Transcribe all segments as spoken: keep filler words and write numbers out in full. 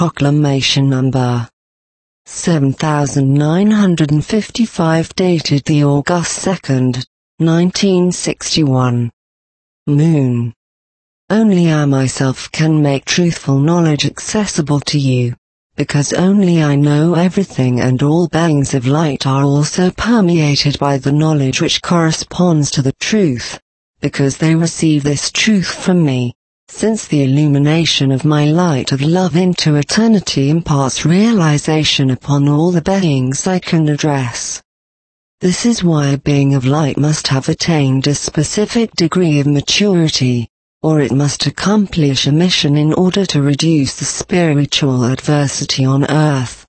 Proclamation Number seven thousand nine hundred fifty-five, dated the August second, nineteen sixty-one. Moon. Only I myself can make truthful knowledge accessible to you, because only I know everything, and all beings of light are also permeated by the knowledge which corresponds to the truth, because they receive this truth from me, since the illumination of my light of love into eternity imparts realization upon all the beings I can address. This is why a being of light must have attained a specific degree of maturity, or it must accomplish a mission in order to reduce the spiritual adversity on earth.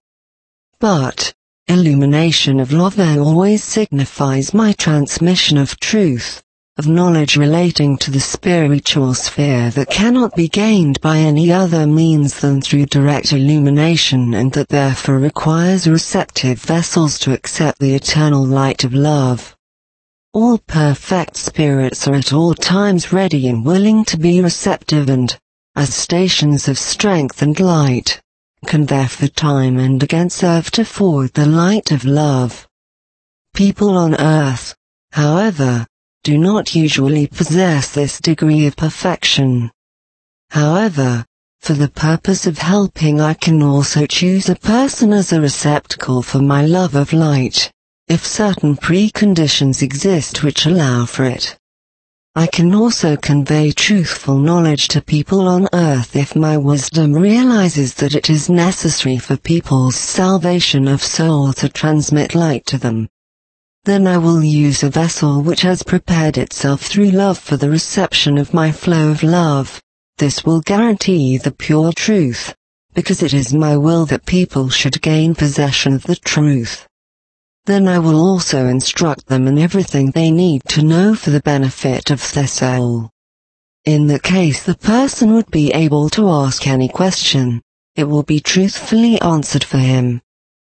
But, illumination of love always signifies my transmission of truth, of knowledge relating to the spiritual sphere that cannot be gained by any other means than through direct illumination, and that therefore requires receptive vessels to accept the eternal light of love. All perfect spirits are at all times ready and willing to be receptive, and, as stations of strength and light, can therefore time and again serve to forward the light of love. People on earth, however, do not usually possess this degree of perfection. However, for the purpose of helping, I can also choose a person as a receptacle for my love of light, if certain preconditions exist which allow for it. I can also convey truthful knowledge to people on earth if my wisdom realizes that it is necessary for people's salvation of soul to transmit light to them. Then I will use a vessel which has prepared itself through love for the reception of my flow of love. This will guarantee the pure truth, because it is my will that people should gain possession of the truth. Then I will also instruct them in everything they need to know for the benefit of their soul. In that case, the person would be able to ask any question. It will be truthfully answered for him.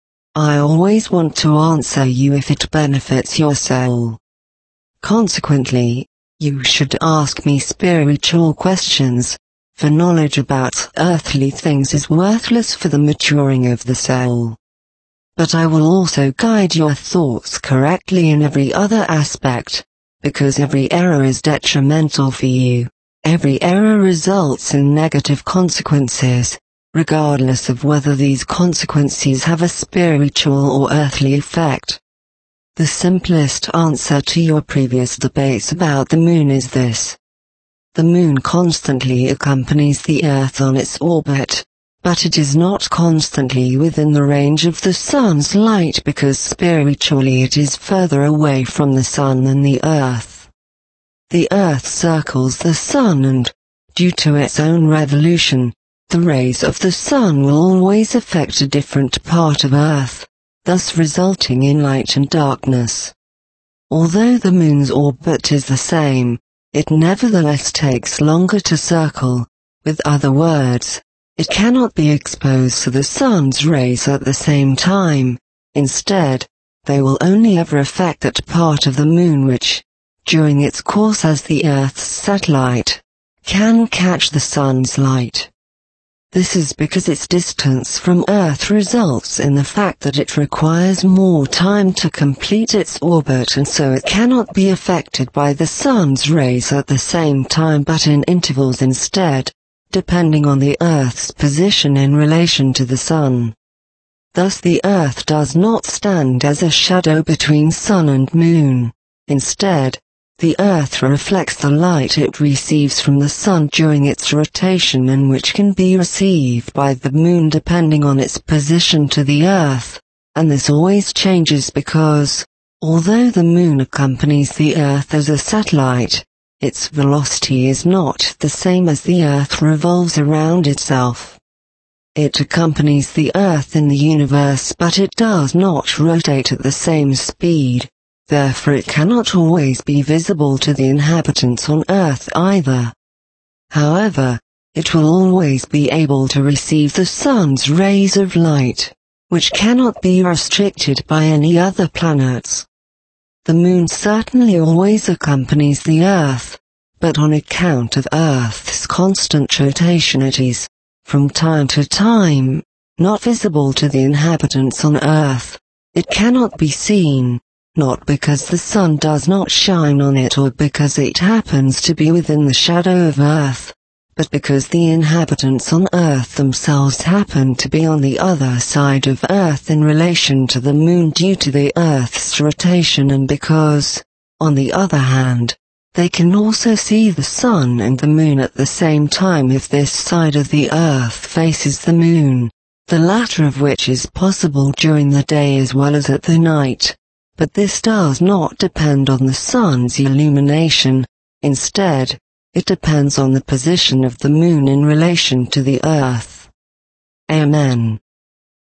I always want to answer you if it benefits your soul. Consequently, you should ask me spiritual questions, for knowledge about earthly things is worthless for the maturing of the soul. But I will also guide your thoughts correctly in every other aspect, because every error is detrimental for you. Every error results in negative consequences, regardless of whether these consequences have a spiritual or earthly effect. The simplest answer to your previous debates about the moon is this. The moon constantly accompanies the earth on its orbit, but it is not constantly within the range of the sun's light, because spiritually it is further away from the sun than the earth. The earth circles the sun, and, due to its own revolution, the rays of the sun will always affect a different part of earth, thus resulting in light and darkness. Although the moon's orbit is the same, it nevertheless takes longer to circle. With other words, it cannot be exposed to the sun's rays at the same time. Instead, they will only ever affect that part of the moon which, during its course as the Earth's satellite, can catch the sun's light. This is because its distance from Earth results in the fact that it requires more time to complete its orbit, and so it cannot be affected by the sun's rays at the same time but in intervals instead, depending on the Earth's position in relation to the sun. Thus the Earth does not stand as a shadow between sun and moon. Instead, the Earth reflects the light it receives from the sun during its rotation, and which can be received by the moon depending on its position to the Earth, and this always changes because, although the moon accompanies the Earth as a satellite, its velocity is not the same as the Earth revolves around itself. It accompanies the Earth in the universe, but it does not rotate at the same speed. Therefore it cannot always be visible to the inhabitants on Earth either. However, it will always be able to receive the sun's rays of light, which cannot be restricted by any other planets. The moon certainly always accompanies the Earth, but on account of Earth's constant rotation it is, from time to time, not visible to the inhabitants on earth. It cannot be seen, not because the sun does not shine on it or because it happens to be within the shadow of earth, but because the inhabitants on earth themselves happen to be on the other side of earth in relation to the moon due to the earth's rotation, and because, on the other hand, they can also see the sun and the moon at the same time if this side of the earth faces the moon, the latter of which is possible during the day as well as at the night. But this does not depend on the sun's illumination. Instead, it depends on the position of the moon in relation to the earth. Amen.